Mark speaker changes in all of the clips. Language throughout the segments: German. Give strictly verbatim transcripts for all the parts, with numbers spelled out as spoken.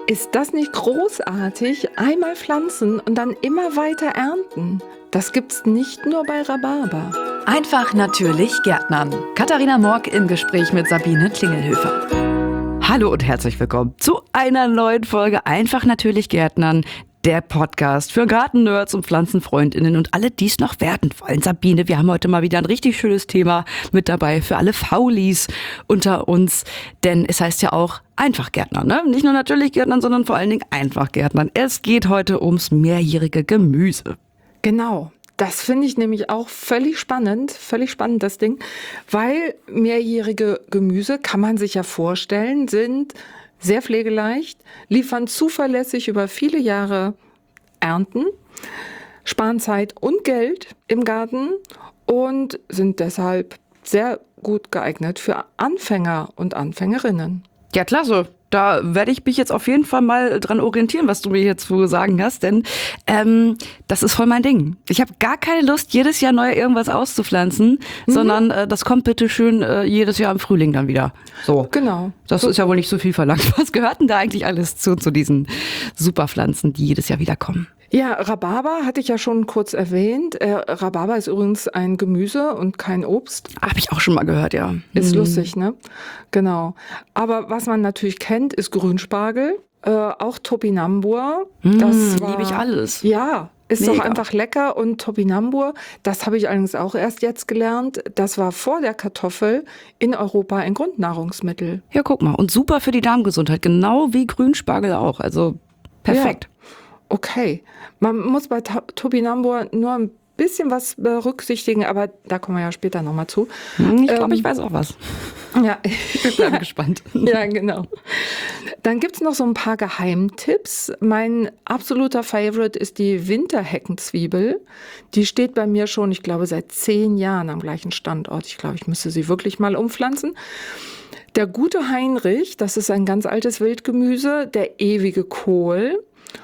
Speaker 1: Ist das nicht großartig? Einmal pflanzen und dann immer weiter ernten. Das gibt's nicht nur bei Rhabarber.
Speaker 2: Einfach natürlich Gärtnern. Katharina Morck im Gespräch mit Sabine Klingelhöfer. Hallo und herzlich willkommen zu einer neuen Folge Einfach natürlich Gärtnern. Der Podcast für Garten-Nerds und PflanzenfreundInnen und alle, die es noch werden wollen. Sabine, wir haben heute mal wieder ein richtig schönes Thema mit dabei für alle Faulis unter uns. Denn es heißt ja auch einfach Gärtnern, ne? Nicht nur natürlich Gärtnern, sondern vor allen Dingen einfach Gärtnern. Es geht heute ums mehrjährige Gemüse.
Speaker 1: Genau. Das finde ich nämlich auch völlig spannend, völlig spannend das Ding, weil mehrjährige Gemüse, kann man sich ja vorstellen, sind sehr pflegeleicht, liefern zuverlässig über viele Jahre Ernten, sparen Zeit und Geld im Garten und sind deshalb sehr gut geeignet für Anfänger und Anfängerinnen.
Speaker 2: Ja, klasse. Da werde ich mich jetzt auf jeden Fall mal dran orientieren, was du mir jetzt zu sagen hast, denn ähm, das ist voll mein Ding. Ich habe gar keine Lust, jedes Jahr neu irgendwas auszupflanzen, mhm. sondern äh, das kommt bitte schön äh, jedes Jahr im Frühling dann wieder. So.
Speaker 1: Genau.
Speaker 2: Das
Speaker 1: so.
Speaker 2: ist ja wohl nicht so viel verlangt. Was gehört denn da eigentlich alles zu, zu diesen Superpflanzen, die jedes Jahr wieder kommen?
Speaker 1: Ja, Rhabarber hatte ich ja schon kurz erwähnt. Äh, Rhabarber ist übrigens ein Gemüse und kein Obst.
Speaker 2: Habe ich auch schon mal gehört, ja.
Speaker 1: Ist
Speaker 2: hm.
Speaker 1: lustig, ne? Genau. Aber was man natürlich kennt, ist Grünspargel, äh, auch Topinambur.
Speaker 2: Hm,
Speaker 1: das war,
Speaker 2: liebe ich alles.
Speaker 1: Ja, ist
Speaker 2: Mega.
Speaker 1: doch einfach lecker. Und Topinambur, das habe ich allerdings auch erst jetzt gelernt, das war vor der Kartoffel in Europa ein Grundnahrungsmittel.
Speaker 2: Ja, guck mal. Und super für die Darmgesundheit, genau wie Grünspargel auch. Also perfekt.
Speaker 1: Ja. Okay, man muss bei Topinambur nur ein bisschen was berücksichtigen, aber da kommen wir ja später nochmal zu.
Speaker 2: Ich glaube,
Speaker 1: ähm,
Speaker 2: ich weiß auch was.
Speaker 1: Ja,
Speaker 2: ich bin gespannt.
Speaker 1: Ja, genau. Dann gibt's noch so ein paar Geheimtipps. Mein absoluter Favorite ist die Winterheckenzwiebel. Die steht bei mir schon, ich glaube, seit zehn Jahren am gleichen Standort. Ich glaube, ich müsste sie wirklich mal umpflanzen. Der gute Heinrich, das ist ein ganz altes Wildgemüse, der ewige Kohl.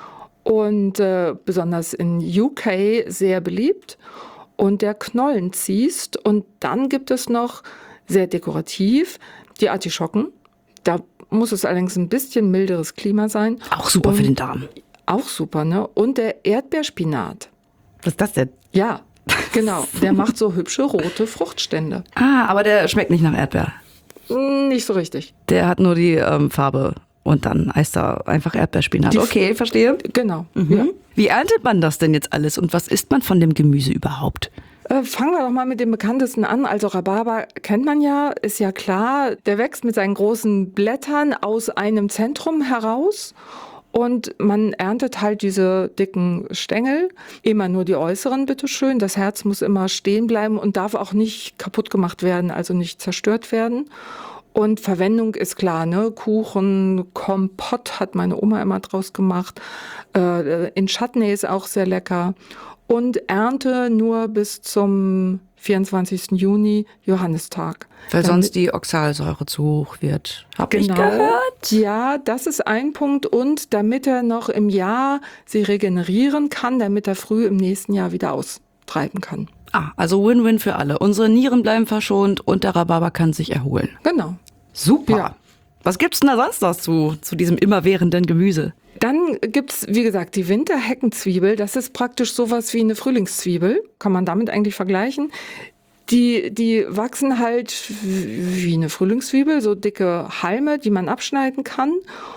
Speaker 1: Und äh, besonders in U K sehr beliebt. Und der Knollenziest. Und dann gibt es noch, sehr dekorativ, die Artischocken. Da muss es allerdings ein bisschen milderes Klima sein.
Speaker 2: Auch super
Speaker 1: Und
Speaker 2: für den Darm.
Speaker 1: Auch super, ne? Und der Erdbeerspinat.
Speaker 2: Was ist das denn?
Speaker 1: Ja, genau. Der macht so hübsche rote Fruchtstände.
Speaker 2: Ah, aber der schmeckt nicht nach Erdbeer.
Speaker 1: Nicht so richtig.
Speaker 2: Der hat nur die ähm, Farbe. Und dann heißt da einfach Erdbeerspinat.
Speaker 1: Die
Speaker 2: okay, verstehe.
Speaker 1: Genau.
Speaker 2: Mhm.
Speaker 1: Ja.
Speaker 2: Wie erntet man das denn jetzt alles und was isst man von dem Gemüse überhaupt?
Speaker 1: Äh, fangen wir doch mal mit dem bekanntesten an. Also Rhabarber kennt man ja, ist ja klar. Der wächst mit seinen großen Blättern aus einem Zentrum heraus. Und man erntet halt diese dicken Stängel, immer nur die äußeren, bitteschön. Das Herz muss immer stehen bleiben und darf auch nicht kaputt gemacht werden, also nicht zerstört werden. Und Verwendung ist klar, ne? Kuchen, Kompott hat meine Oma immer draus gemacht. Äh, in Chutney ist auch sehr lecker. Und Ernte nur bis zum vierundzwanzigsten Juni, Johannistag.
Speaker 2: Weil
Speaker 1: Dann,
Speaker 2: sonst die Oxalsäure zu hoch wird. Hab
Speaker 1: genau,
Speaker 2: ich gehört.
Speaker 1: Ja, das ist ein Punkt. Und damit er noch im Jahr sie regenerieren kann, damit er früh im nächsten Jahr wieder austreiben kann.
Speaker 2: Ah, also Win-Win für alle. Unsere Nieren bleiben verschont und der Rhabarber kann sich erholen.
Speaker 1: Genau.
Speaker 2: Super.
Speaker 1: Ja.
Speaker 2: Was gibt's denn da sonst noch zu, zu diesem immerwährenden Gemüse?
Speaker 1: Dann gibt's, wie gesagt, die Winterheckenzwiebel. Das ist praktisch sowas wie eine Frühlingszwiebel. Kann man damit eigentlich vergleichen. Die, die wachsen halt wie eine Frühlingszwiebel, so dicke Halme, die man abschneiden kann.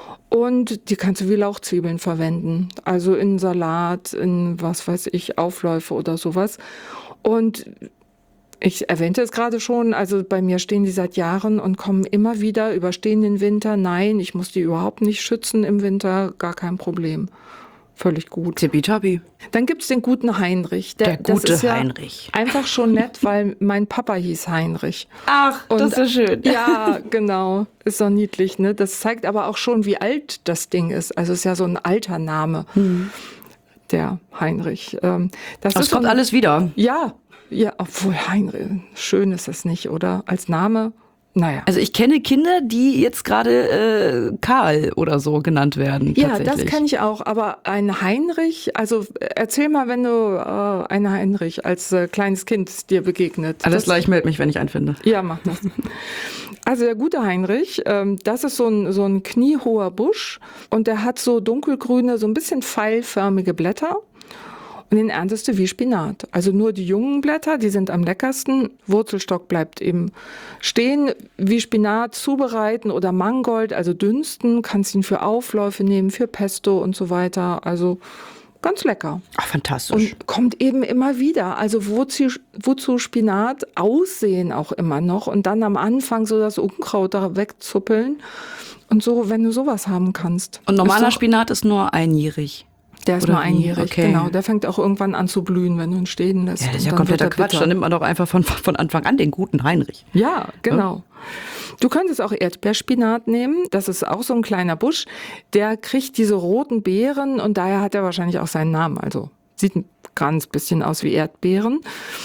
Speaker 1: Und die kannst du wie Lauchzwiebeln verwenden. Also in Salat, in was weiß ich, Aufläufe oder sowas. Und ich erwähnte es gerade schon, also bei mir stehen die seit Jahren und kommen immer wieder, überstehen den Winter. Nein, ich muss die überhaupt nicht schützen im Winter, gar kein Problem. Völlig gut.
Speaker 2: Tippitoppi.
Speaker 1: Dann gibt's den guten Heinrich.
Speaker 2: Der
Speaker 1: das
Speaker 2: gute
Speaker 1: ist ja
Speaker 2: Heinrich.
Speaker 1: Einfach schon nett, weil mein Papa hieß Heinrich.
Speaker 2: Ach,
Speaker 1: Und,
Speaker 2: das ist so schön.
Speaker 1: Ja, genau. Ist doch niedlich, ne? Das zeigt aber auch schon, wie alt das Ding ist. Also es ist ja so ein alter Name, hm. der Heinrich. Ähm, das
Speaker 2: das
Speaker 1: ist
Speaker 2: kommt
Speaker 1: so ein,
Speaker 2: alles wieder.
Speaker 1: Ja, ja, obwohl Heinrich, schön ist es nicht, oder? Als Name, naja.
Speaker 2: Also ich kenne Kinder, die jetzt gerade äh, Karl oder so genannt werden.
Speaker 1: Ja, das kenne ich auch. Aber ein Heinrich, also erzähl mal, wenn du äh, einen Heinrich als äh, kleines Kind dir begegnet.
Speaker 2: Alles
Speaker 1: das,
Speaker 2: gleich, meld mich, wenn ich einen finde.
Speaker 1: Ja, mach das. Also der gute Heinrich, ähm, das ist so ein, so ein kniehoher Busch und der hat so dunkelgrüne, so ein bisschen pfeilförmige Blätter. Und den erntest du wie Spinat. Also nur die jungen Blätter, die sind am leckersten. Wurzelstock bleibt eben stehen. Wie Spinat zubereiten oder Mangold, also dünsten. Kannst ihn für Aufläufe nehmen, für Pesto und so weiter. Also ganz lecker.
Speaker 2: Ach, fantastisch.
Speaker 1: Und kommt eben immer wieder. Also wozu, wozu Spinat aussehen auch immer noch. Und dann am Anfang so das Unkraut da wegzuppeln. Und so, wenn du sowas haben kannst.
Speaker 2: Und normaler
Speaker 1: ist doch,
Speaker 2: Spinat ist nur einjährig.
Speaker 1: Der ist
Speaker 2: Oder
Speaker 1: nur
Speaker 2: wie?
Speaker 1: einjährig,
Speaker 2: Okay.
Speaker 1: genau. Der fängt auch irgendwann an zu blühen, wenn du ihn stehen lässt.
Speaker 2: Ja, das ist
Speaker 1: Und
Speaker 2: ja
Speaker 1: dann
Speaker 2: kompletter
Speaker 1: wird er
Speaker 2: Quatsch.
Speaker 1: bitter.
Speaker 2: Dann nimmt man doch einfach von, von Anfang an den guten Heinrich.
Speaker 1: Ja, genau. Du könntest auch Erdbeerspinat nehmen. Das ist auch so ein kleiner Busch. Der kriegt diese roten Beeren und daher hat er wahrscheinlich auch seinen Namen. Also sieht ein ganz bisschen aus wie Erdbeeren.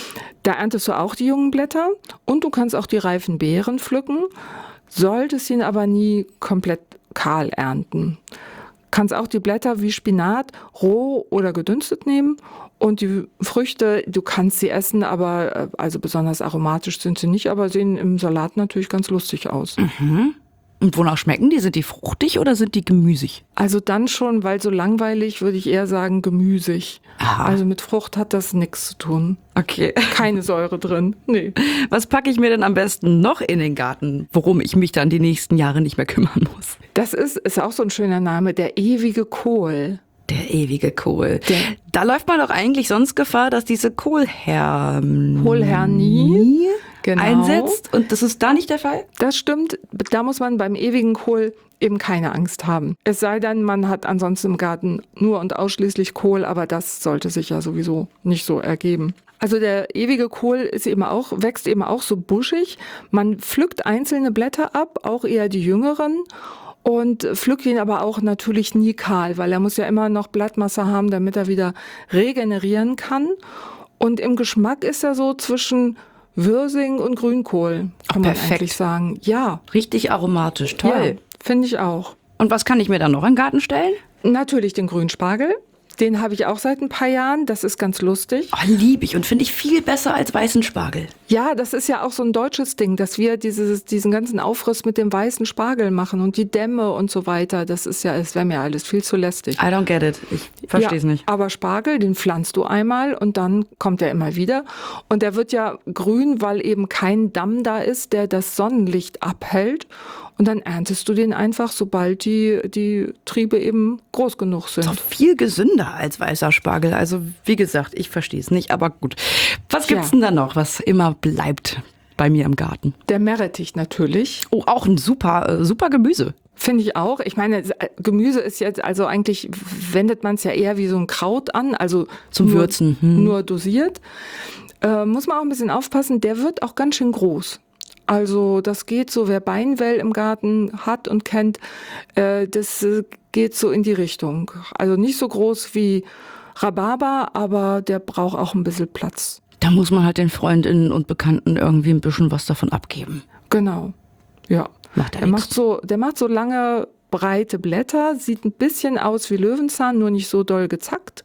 Speaker 1: Da erntest du auch die jungen Blätter und du kannst auch die reifen Beeren pflücken, solltest ihn aber nie komplett kahl ernten. Kannst auch die Blätter wie Spinat roh oder gedünstet nehmen und die Früchte, du kannst sie essen, aber äh, also besonders aromatisch sind sie nicht, aber sehen im Salat natürlich ganz lustig aus.
Speaker 2: Mhm. Und wonach schmecken die? Sind die fruchtig oder sind die gemüsig?
Speaker 1: Also dann schon, weil so langweilig, würde ich eher sagen gemüsig.
Speaker 2: Aha.
Speaker 1: Also mit Frucht hat das nichts zu tun.
Speaker 2: Okay.
Speaker 1: Keine Säure drin. Nee.
Speaker 2: Was packe ich mir denn am besten noch in den Garten, worum ich mich dann die nächsten Jahre nicht mehr kümmern muss?
Speaker 1: Das ist, ist auch so ein schöner Name, der ewige Kohl.
Speaker 2: Der ewige Kohl.
Speaker 1: Der-
Speaker 2: Da läuft man doch eigentlich sonst Gefahr, dass diese Kohlhernie
Speaker 1: Kohlhernie, genau.
Speaker 2: einsetzt. Und das ist da nicht der Fall?
Speaker 1: Das stimmt, da muss man beim ewigen Kohl eben keine Angst haben. Es sei denn, man hat ansonsten im Garten nur und ausschließlich Kohl, aber das sollte sich ja sowieso nicht so ergeben. Also der ewige Kohl ist eben auch, wächst eben auch so buschig. Man pflückt einzelne Blätter ab, auch eher die jüngeren. Und pflückt ihn aber auch natürlich nie kahl, weil er muss ja immer noch Blattmasse haben, damit er wieder regenerieren kann. Und im Geschmack ist er so zwischen Würsing und Grünkohl, kann man
Speaker 2: perfekt.
Speaker 1: eigentlich sagen. Ja,
Speaker 2: Richtig aromatisch, toll.
Speaker 1: ja, finde ich auch.
Speaker 2: Und was kann ich mir dann noch in den Garten stellen?
Speaker 1: Natürlich den Grünspargel. Den habe ich auch seit ein paar Jahren. Das ist ganz lustig.
Speaker 2: Oh, lieb ich und finde ich viel besser als weißen Spargel.
Speaker 1: Ja, das ist ja auch so ein deutsches Ding, dass wir dieses, diesen ganzen Aufriss mit dem weißen Spargel machen und die Dämme und so weiter. Das ist ja, es wäre mir alles viel zu lästig.
Speaker 2: I don't get it. Ich verstehe es
Speaker 1: ja,
Speaker 2: nicht.
Speaker 1: Aber Spargel, den pflanzt du einmal und dann kommt er immer wieder. Und der wird ja grün, weil eben kein Damm da ist, der das Sonnenlicht abhält. Und dann erntest du den einfach, sobald die, die Triebe eben groß genug sind.
Speaker 2: Doch viel gesünder als weißer Spargel. Also wie gesagt, ich verstehe es nicht, aber gut. Was gibt's
Speaker 1: Ja.
Speaker 2: denn da noch, was immer bleibt bei mir im Garten?
Speaker 1: Der Meerrettich natürlich.
Speaker 2: Oh, auch ein super, äh, super Gemüse.
Speaker 1: Finde ich auch. Ich meine, Gemüse ist jetzt, also eigentlich wendet man es ja eher wie so ein Kraut an, also
Speaker 2: Zum
Speaker 1: nur,
Speaker 2: Würzen, hm.
Speaker 1: nur dosiert. Äh, muss man auch ein bisschen aufpassen, der wird auch ganz schön groß. Also das geht so, wer Beinwell im Garten hat und kennt, äh, das äh, geht so in die Richtung. Also nicht so groß wie Rhabarber, aber der braucht auch ein bisschen Platz.
Speaker 2: Da muss man halt den Freundinnen und Bekannten irgendwie ein bisschen was davon abgeben.
Speaker 1: Genau, ja.
Speaker 2: Macht ja
Speaker 1: Der
Speaker 2: nichts.
Speaker 1: macht so, der macht so lange, breite Blätter, sieht ein bisschen aus wie Löwenzahn, nur nicht so doll gezackt.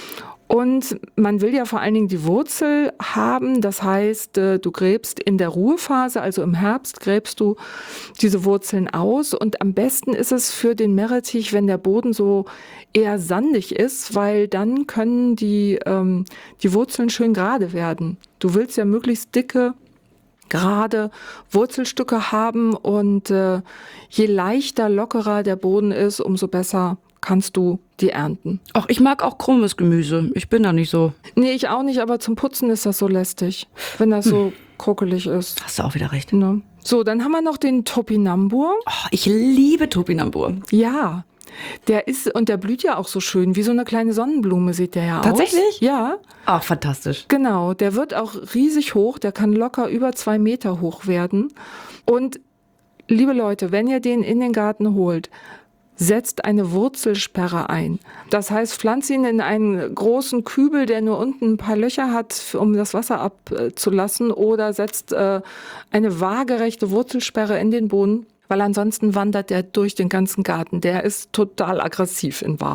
Speaker 1: Und man will ja vor allen Dingen die Wurzel haben, das heißt, äh, du gräbst in der Ruhephase, also im Herbst, gräbst du diese Wurzeln aus. Und am besten ist es für den Meerrettich, wenn der Boden so eher sandig ist, weil dann können die, ähm, die Wurzeln schön gerade werden. Du willst ja möglichst dicke, gerade Wurzelstücke haben und äh, je leichter, lockerer der Boden ist, umso besser kannst du die ernten.
Speaker 2: Ach, ich mag auch krummes Gemüse. Ich bin da nicht so.
Speaker 1: Nee, ich auch nicht, aber zum Putzen ist das so lästig, wenn das so kruckelig ist.
Speaker 2: Hast du auch wieder recht.
Speaker 1: Ne? So, dann haben wir noch den Topinambur.
Speaker 2: Oh, ich liebe Topinambur.
Speaker 1: Ja, der ist, und der blüht ja auch so schön, wie so eine kleine Sonnenblume sieht der ja aus.
Speaker 2: Tatsächlich?
Speaker 1: Ja,
Speaker 2: Ach, fantastisch.
Speaker 1: genau. Der wird auch riesig hoch, der kann locker über zwei Meter hoch werden. Und liebe Leute, wenn ihr den in den Garten holt, setzt eine Wurzelsperre ein. Das heißt, pflanzt ihn in einen großen Kübel, der nur unten ein paar Löcher hat, um das Wasser abzulassen, oder setzt äh, eine waagerechte Wurzelsperre in den Boden, weil ansonsten wandert der durch den ganzen Garten. Der ist total aggressiv in Wahrheit.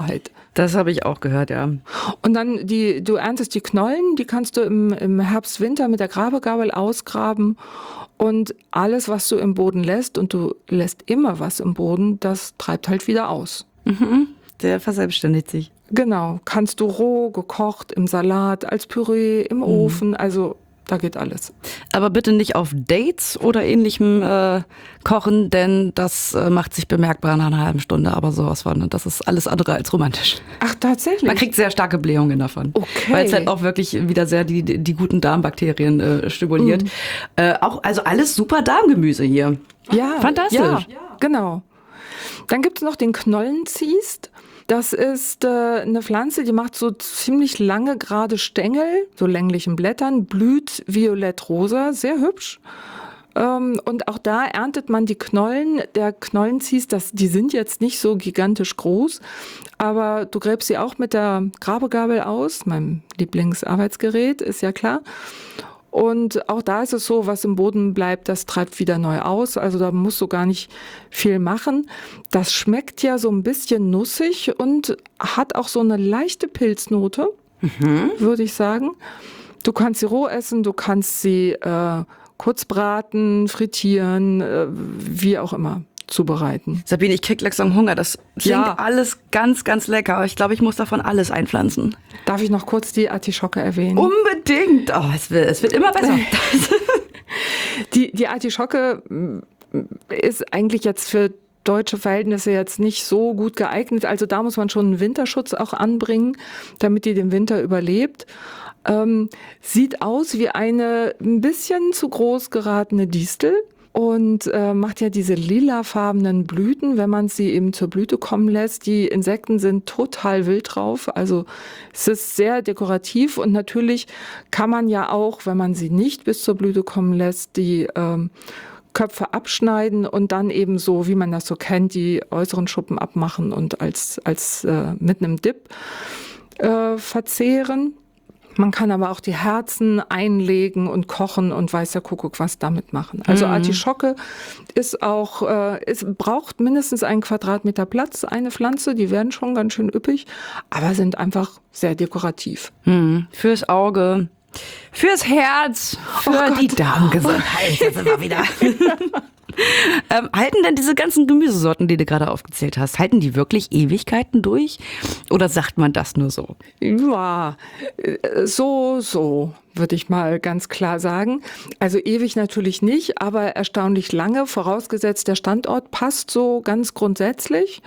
Speaker 2: Das habe ich auch gehört, ja.
Speaker 1: Und dann die, du erntest die Knollen, die kannst du im, im Herbst, Winter mit der Grabegabel ausgraben. Und alles, was du im Boden lässt, und du lässt immer was im Boden, das treibt halt wieder aus.
Speaker 2: Mhm. Der verselbstständigt sich.
Speaker 1: Genau, kannst du roh, gekocht, im Salat, als Püree, im mhm. Ofen, also da geht alles.
Speaker 2: Aber bitte nicht auf Dates oder ähnlichem äh, kochen, denn das äh, macht sich bemerkbar nach einer halben Stunde. Aber sowas von, das ist alles andere als romantisch.
Speaker 1: Ach, tatsächlich?
Speaker 2: Man kriegt sehr starke Blähungen davon.
Speaker 1: Okay.
Speaker 2: Weil es halt auch wirklich wieder sehr die, die guten Darmbakterien äh, stimuliert. Mhm. Äh, auch, also alles super Darmgemüse hier.
Speaker 1: Ja.
Speaker 2: Fantastisch.
Speaker 1: Ja, genau. Dann gibt es noch den Knollenziest. Das ist äh, eine Pflanze, die macht so ziemlich lange gerade Stängel, so länglichen Blättern, blüht violett-rosa, sehr hübsch. Ähm, und auch da erntet man die Knollen. Der Knollenziest, das, die sind jetzt nicht so gigantisch groß, aber du gräbst sie auch mit der Grabegabel aus, meinem Lieblingsarbeitsgerät, ist ja klar. Und auch da ist es so, was im Boden bleibt, das treibt wieder neu aus. Also da musst du gar nicht viel machen. Das schmeckt ja so ein bisschen nussig und hat auch so eine leichte Pilznote, mhm. würde ich sagen. Du kannst sie roh essen, du kannst sie äh, kurz braten, frittieren, äh, wie auch immer zubereiten.
Speaker 2: Sabine, ich krieg langsam Hunger. Das klingt ja alles ganz, ganz lecker. Ich glaube, ich muss davon alles einpflanzen.
Speaker 1: Darf ich noch kurz die Artischocke erwähnen?
Speaker 2: Unbedingt. Oh, es wird, es wird immer besser.
Speaker 1: die, die Artischocke ist eigentlich jetzt für deutsche Verhältnisse jetzt nicht so gut geeignet. Also da muss man schon einen Winterschutz auch anbringen, damit die den Winter überlebt. Ähm, sieht aus wie eine ein bisschen zu groß geratene Distel. Und äh, macht ja diese lilafarbenen Blüten, wenn man sie eben zur Blüte kommen lässt. Die Insekten sind total wild drauf, also es ist sehr dekorativ und natürlich kann man ja auch, wenn man sie nicht bis zur Blüte kommen lässt, die ähm, Köpfe abschneiden und dann eben so, wie man das so kennt, die äußeren Schuppen abmachen und als, als äh, mit einem Dip äh, verzehren. Man kann aber auch die Herzen einlegen und kochen und weiß der Kuckuck was damit machen. Also mhm. Artischocke ist auch, äh, es braucht mindestens einen Quadratmeter Platz, eine Pflanze, die werden schon ganz schön üppig, aber sind einfach sehr dekorativ.
Speaker 2: Mhm. Fürs Auge, fürs Herz, für oh die Darmgesundheit. Jetzt sind wir wieder. Ähm, halten denn diese ganzen Gemüsesorten, die du gerade aufgezählt hast, halten die wirklich Ewigkeiten durch? Oder sagt man das nur so?
Speaker 1: Ja, so, so, würde ich mal ganz klar sagen. Also ewig natürlich nicht, aber erstaunlich lange, vorausgesetzt der Standort passt so ganz grundsätzlich.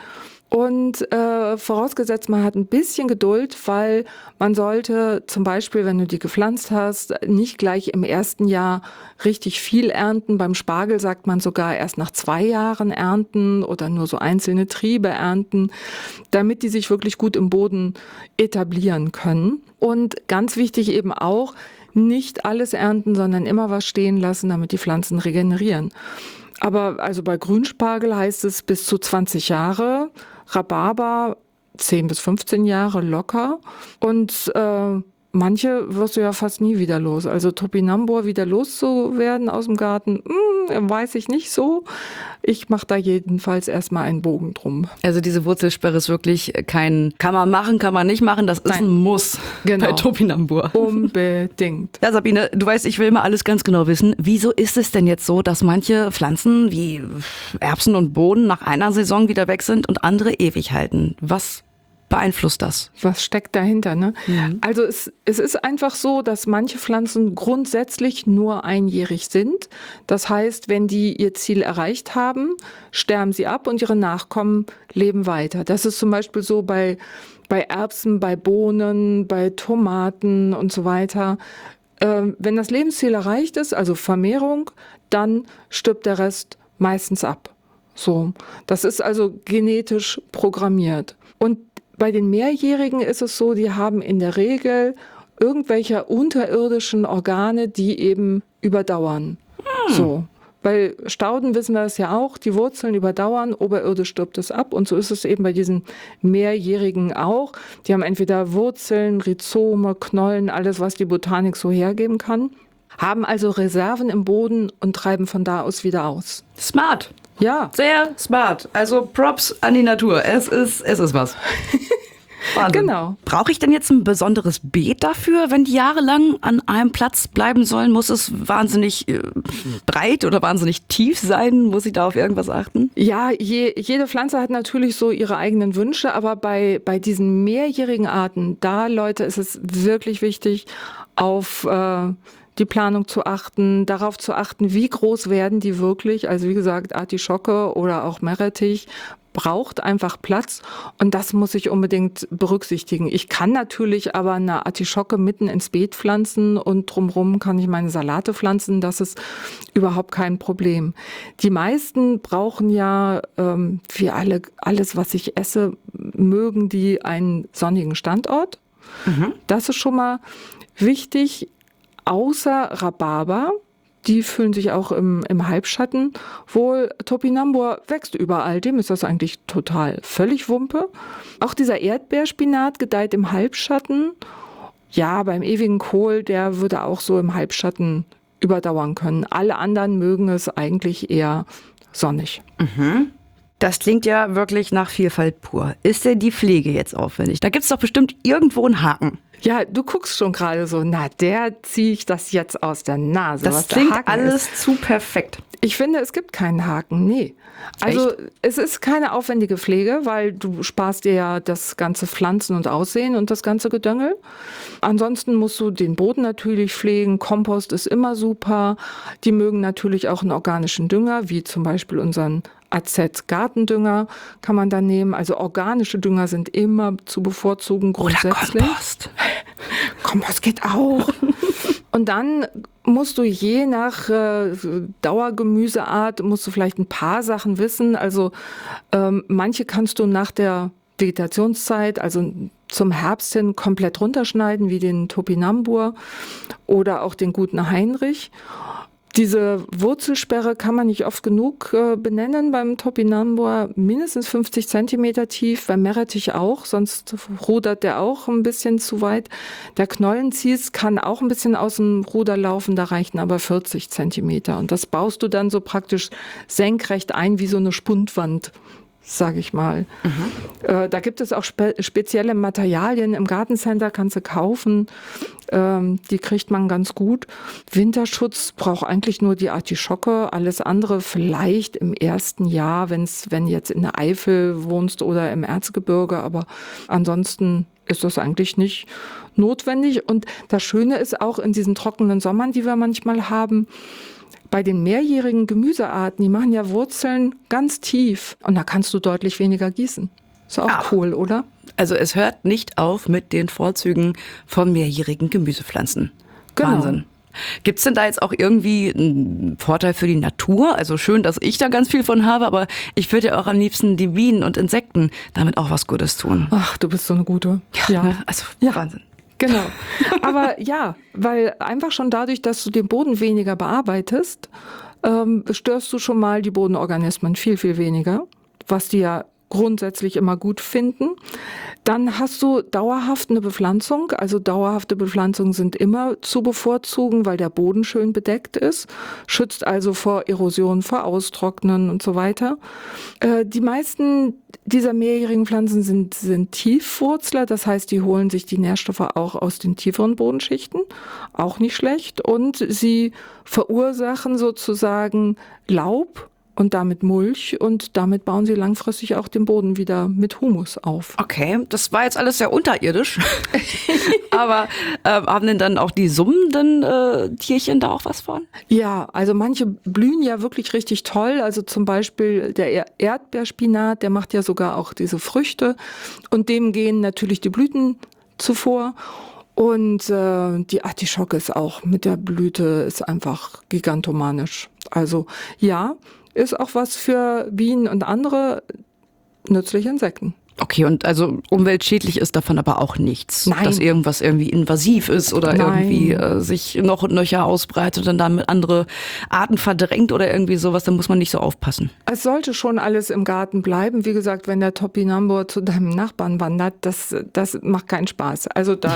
Speaker 1: Und äh, vorausgesetzt, man hat ein bisschen Geduld, weil man sollte zum Beispiel, wenn du die gepflanzt hast, nicht gleich im ersten Jahr richtig viel ernten. Beim Spargel sagt man sogar erst nach zwei Jahren ernten oder nur so einzelne Triebe ernten, damit die sich wirklich gut im Boden etablieren können. Und ganz wichtig eben auch, nicht alles ernten, sondern immer was stehen lassen, damit die Pflanzen regenerieren. Aber also bei Grünspargel heißt es bis zu zwanzig Jahre, Rhabarber zehn bis fünfzehn Jahre locker und äh, manche wirst du ja fast nie wieder los. Also Topinambur wieder loszuwerden aus dem Garten, mh, weiß ich nicht so. Ich mache da jedenfalls erstmal einen Bogen drum.
Speaker 2: Also diese Wurzelsperre ist wirklich kein, kann man machen, kann man nicht machen, das ist Nein. ein Muss
Speaker 1: genau.
Speaker 2: bei Topinambur.
Speaker 1: Unbedingt.
Speaker 2: Ja, Sabine, du weißt, ich will immer alles ganz genau wissen. Wieso ist es denn jetzt so, dass manche Pflanzen wie Erbsen und Bohnen nach einer Saison wieder weg sind und andere ewig halten? Was beeinflusst das?
Speaker 1: Was steckt dahinter, ne?
Speaker 2: Mhm.
Speaker 1: Also es, es ist einfach so, dass manche Pflanzen grundsätzlich nur einjährig sind. Das heißt, wenn die ihr Ziel erreicht haben, sterben sie ab und ihre Nachkommen leben weiter. Das ist zum Beispiel so bei, bei Erbsen, bei Bohnen, bei Tomaten und so weiter. Ähm, wenn das Lebensziel erreicht ist, also Vermehrung, dann stirbt der Rest meistens ab. So, das ist also genetisch programmiert. Und bei den Mehrjährigen ist es so, die haben in der Regel irgendwelche unterirdischen Organe, die eben überdauern. Hm. So. Bei Stauden wissen wir es ja auch, die Wurzeln überdauern, oberirdisch stirbt es ab. Und so ist es eben bei diesen Mehrjährigen auch. Die haben entweder Wurzeln, Rhizome, Knollen, alles, was die Botanik so hergeben kann. Haben also Reserven im Boden und treiben von da aus wieder aus.
Speaker 2: Smart.
Speaker 1: Ja.
Speaker 2: Sehr smart. Also Props an die Natur. Es ist, es ist was. Wahnsinn.
Speaker 1: Genau.
Speaker 2: Brauche ich denn jetzt ein besonderes Beet dafür, wenn die jahrelang an einem Platz bleiben sollen? Muss es wahnsinnig äh, breit oder wahnsinnig tief sein? Muss ich da auf irgendwas achten?
Speaker 1: Ja, je, jede Pflanze hat natürlich so ihre eigenen Wünsche, aber bei, bei diesen mehrjährigen Arten, da, Leute, ist es wirklich wichtig, auf äh, die Planung zu achten, darauf zu achten, wie groß werden die wirklich. Also wie gesagt, Artischocke oder auch Meerrettich braucht einfach Platz und das muss ich unbedingt berücksichtigen. Ich kann natürlich aber eine Artischocke mitten ins Beet pflanzen und drumherum kann ich meine Salate pflanzen. Das ist überhaupt kein Problem. Die meisten brauchen ja, ähm, wie alle, alles, was ich esse, mögen die einen sonnigen Standort. Mhm. Das ist schon mal wichtig, außer Rhabarber. Die fühlen sich auch im, im Halbschatten wohl. Topinambur wächst überall, dem ist das eigentlich total völlig Wumpe. Auch dieser Erdbeerspinat gedeiht im Halbschatten. Ja, beim ewigen Kohl, der würde auch so im Halbschatten überdauern können. Alle anderen mögen es eigentlich eher sonnig.
Speaker 2: Mhm. Das klingt ja wirklich nach Vielfalt pur. Ist denn die Pflege jetzt aufwendig? Da gibt es doch bestimmt irgendwo einen Haken.
Speaker 1: Ja, du guckst schon gerade so, na, der ziehe ich das jetzt aus der Nase.
Speaker 2: Das
Speaker 1: was
Speaker 2: klingt
Speaker 1: der Haken
Speaker 2: alles
Speaker 1: ist.
Speaker 2: zu perfekt.
Speaker 1: Ich finde, es gibt keinen Haken, nee. Also
Speaker 2: Echt?
Speaker 1: Es ist keine aufwendige Pflege, weil du sparst dir ja das ganze Pflanzen und Aussehen und das ganze Gedöngel. Ansonsten musst du den Boden natürlich pflegen, Kompost ist immer super. Die mögen natürlich auch einen organischen Dünger, wie zum Beispiel unseren A Z-Gartendünger kann man da nehmen. Also organische Dünger sind immer zu bevorzugen grundsätzlich.
Speaker 2: Oder Kompost.
Speaker 1: Kompost geht auch. Und dann musst du je nach äh, Dauergemüseart, musst du vielleicht ein paar Sachen wissen. Also ähm, manche kannst du nach der Vegetationszeit, also zum Herbst hin, komplett runterschneiden, wie den Topinambur oder auch den guten Heinrich. Diese Wurzelsperre kann man nicht oft genug äh, benennen beim Topinambur, mindestens fünfzig Zentimeter tief, beim Meerrettich auch, sonst rudert der auch ein bisschen zu weit. Der Knollenzieß kann auch ein bisschen aus dem Ruder laufen, da reichen aber vierzig Zentimeter und das baust du dann so praktisch senkrecht ein wie so eine Spundwand, sage ich mal. Mhm. Äh, da gibt es auch spe- spezielle Materialien, im Gartencenter kannst du kaufen, ähm, die kriegt man ganz gut. Winterschutz braucht eigentlich nur die Artischocke, alles andere vielleicht im ersten Jahr, wenn's, wenn jetzt in der Eifel wohnst oder im Erzgebirge, aber ansonsten ist das eigentlich nicht notwendig. Und das Schöne ist auch in diesen trockenen Sommern, die wir manchmal haben, bei den mehrjährigen Gemüsearten, die machen ja Wurzeln ganz tief und da kannst du deutlich weniger gießen. Ist auch
Speaker 2: Ah.
Speaker 1: cool, oder?
Speaker 2: Also es hört nicht auf mit den Vorzügen von mehrjährigen Gemüsepflanzen.
Speaker 1: Genau.
Speaker 2: Wahnsinn. Gibt es denn da jetzt auch irgendwie einen Vorteil für die Natur? Also schön, dass ich da ganz viel von habe, aber ich würde ja auch am liebsten die Bienen und Insekten damit auch was Gutes tun.
Speaker 1: Ach, du bist so eine gute. Ja,
Speaker 2: Ne? Also
Speaker 1: Ja.
Speaker 2: Wahnsinn.
Speaker 1: Genau. Aber ja, weil einfach schon dadurch, dass du den Boden weniger bearbeitest, ähm, störst du schon mal die Bodenorganismen viel, viel weniger, was die ja grundsätzlich immer gut finden. Dann hast du dauerhaft eine Bepflanzung. Also dauerhafte Bepflanzungen sind immer zu bevorzugen, weil der Boden schön bedeckt ist. Schützt also vor Erosion, vor Austrocknen und so weiter. Äh, die meisten dieser mehrjährigen Pflanzen sind, sind Tiefwurzler. Das heißt, die holen sich die Nährstoffe auch aus den tieferen Bodenschichten. Auch nicht schlecht. Und sie verursachen sozusagen Laub und damit Mulch und damit bauen sie langfristig auch den Boden wieder mit Humus auf.
Speaker 2: Okay, das war jetzt alles sehr unterirdisch. Aber äh, haben denn dann auch die summenden äh, Tierchen da auch was von?
Speaker 1: Ja, also manche blühen ja wirklich richtig toll. Also zum Beispiel der Er- Erdbeerspinat, der macht ja sogar auch diese Früchte und dem gehen natürlich die Blüten zuvor. Und äh, die Artischocke ist auch mit der Blüte ist einfach gigantomanisch. Also ja, ist auch was für Bienen und andere nützliche Insekten.
Speaker 2: Okay, und also umweltschädlich ist davon aber auch nichts.
Speaker 1: Nein.
Speaker 2: Dass irgendwas irgendwie invasiv ist oder
Speaker 1: Nein.
Speaker 2: irgendwie äh, sich noch und nöcher ausbreitet und dann mit andere Arten verdrängt oder irgendwie sowas, da muss man nicht so aufpassen.
Speaker 1: Es sollte schon alles im Garten bleiben. Wie gesagt, wenn der Topinambur zu deinem Nachbarn wandert, das, das macht keinen Spaß. Also da,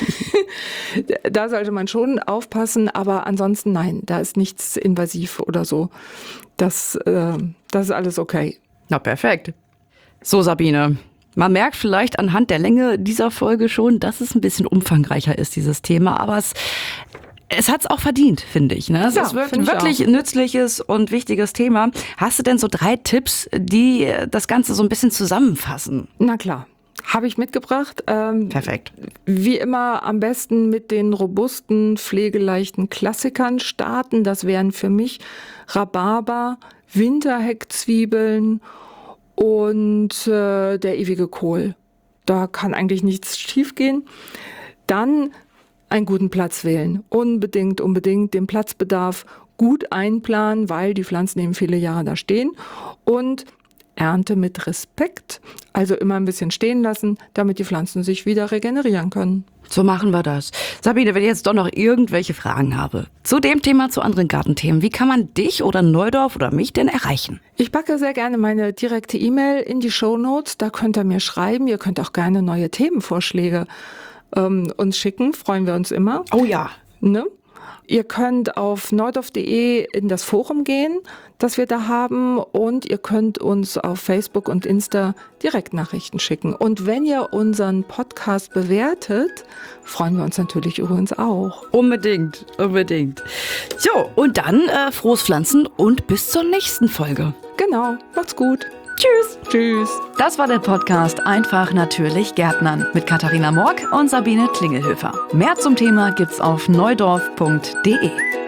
Speaker 1: da sollte man schon aufpassen, aber ansonsten nein, da ist nichts invasiv oder so. Das, äh, das ist alles okay.
Speaker 2: Na perfekt. So Sabine, Man merkt vielleicht anhand der Länge dieser Folge schon, dass es ein bisschen umfangreicher ist, dieses Thema. Aber es, es hat es auch verdient, finde ich. Ne? Es
Speaker 1: Ja,
Speaker 2: ist wirklich,
Speaker 1: finde ich
Speaker 2: wirklich
Speaker 1: auch.
Speaker 2: nützliches und wichtiges Thema. Hast du denn so drei Tipps, die das Ganze so ein bisschen zusammenfassen?
Speaker 1: Na klar, habe ich mitgebracht. Ähm,
Speaker 2: Perfekt.
Speaker 1: Wie immer am besten mit den robusten, pflegeleichten Klassikern starten. Das wären für mich Rhabarber, Winterheckzwiebeln und äh, der ewige Kohl. Da kann eigentlich nichts schiefgehen. Dann einen guten Platz wählen. Unbedingt, unbedingt den Platzbedarf gut einplanen, weil die Pflanzen eben viele Jahre da stehen. Und Ernte mit Respekt, also immer ein bisschen stehen lassen, damit die Pflanzen sich wieder regenerieren können.
Speaker 2: So machen wir das. Sabine, wenn ich jetzt doch noch irgendwelche Fragen habe zu dem Thema, zu anderen Gartenthemen, wie kann man dich oder Neudorf oder mich denn erreichen?
Speaker 1: Ich packe sehr gerne meine direkte E-Mail in die Shownotes, da könnt ihr mir schreiben. Ihr könnt auch gerne neue Themenvorschläge ähm, uns schicken, freuen wir uns immer.
Speaker 2: Oh ja.
Speaker 1: Ne? Ihr könnt auf neudorf punkt de in das Forum gehen, das wir da haben, und ihr könnt uns auf Facebook und Insta Direktnachrichten schicken. Und wenn ihr unseren Podcast bewertet, freuen wir uns natürlich übrigens auch.
Speaker 2: Unbedingt, unbedingt. So, und dann äh, frohes Pflanzen und bis zur nächsten Folge.
Speaker 1: Genau, macht's gut.
Speaker 2: Tschüss.
Speaker 1: Tschüss.
Speaker 2: Das war der Podcast Einfach natürlich Gärtnern mit Katharina Morg und Sabine Klingelhöfer. Mehr zum Thema gibt's auf neudorf punkt de.